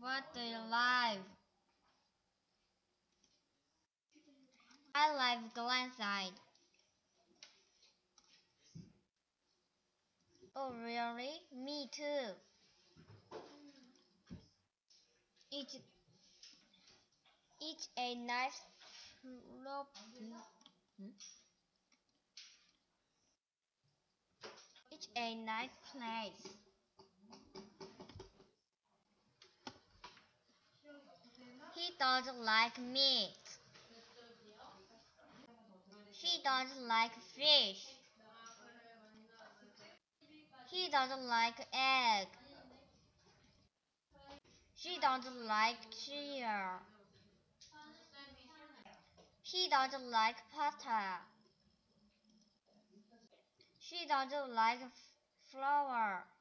What do you like? I like Glenside. Oh, really? Me too. Each, each a nice each a nice place. He doesn't like meat. She doesn't like fish. He doesn't like egg. She doesn't like cheese. He doesn't like pasta. She doesn't like flour.